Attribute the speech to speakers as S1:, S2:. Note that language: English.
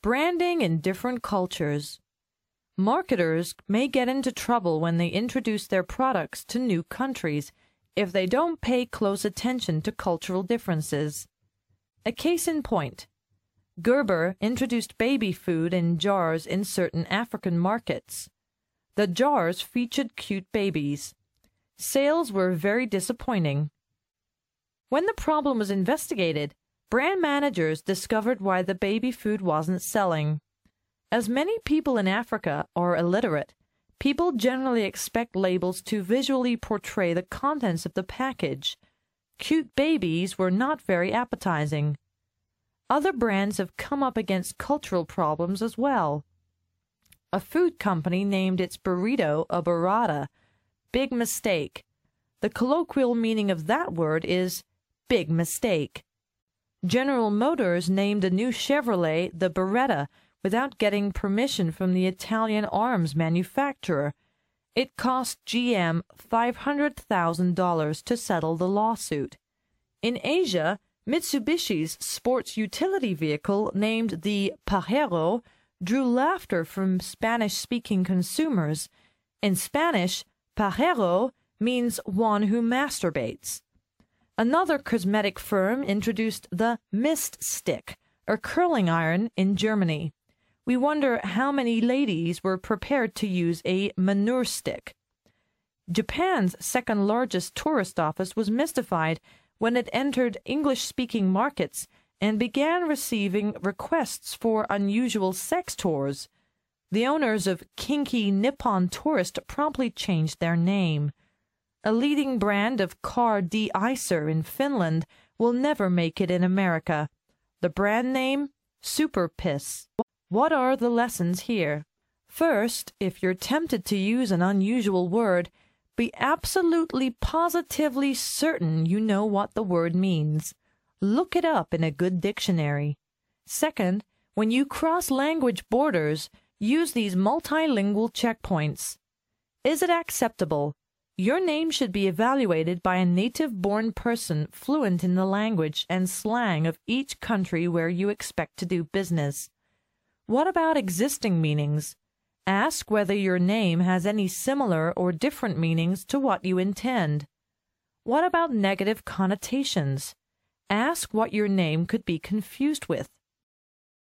S1: Branding in different cultures. Marketers may get into trouble when they introduce their products to new countries if they don't pay close attention to cultural differences. A case in point, Gerber introduced baby food in jars in certain African markets. The jars featured cute babies. Sales were very disappointing. When the problem was investigated, brand managers discovered why the baby food wasn't selling. As many people in Africa are illiterate, people generally expect labels to visually portray the contents of the package. Cute babies were not very appetizing. Other brands have come up against cultural problems as well. A food company named its burrito a burrata. Big mistake. The colloquial meaning of that word is big mistake. General Motors named a new Chevrolet the Beretta without getting permission from the Italian arms manufacturer. It cost GM $500,000 to settle the lawsuit. In Asia, Mitsubishi's sports utility vehicle named the Pajero drew laughter from Spanish-speaking consumers. In Spanish, Pajero means one who masturbates. Another cosmetic firm introduced the Mist Stick, a curling iron, in Germany. We wonder how many ladies were prepared to use a manure stick. Japan's second-largest tourist office was mystified when it entered English-speaking markets and began receiving requests for unusual sex tours. The owners of Kinky Nippon Tourist promptly changed their name. A leading brand of car de-icer in Finland will never make it in America. The brand name? Super Piss. What are the lessons here? First, if you're tempted to use an unusual word, be absolutely positively certain you know what the word means. Look it up in a good dictionary. Second, when you cross language borders, use these multilingual checkpoints. Is it acceptable? Your name should be evaluated by a native-born person fluent in the language and slang of each country where you expect to do business. What about existing meanings? Ask whether your name has any similar or different meanings to what you intend. What about negative connotations? Ask what your name could be confused with.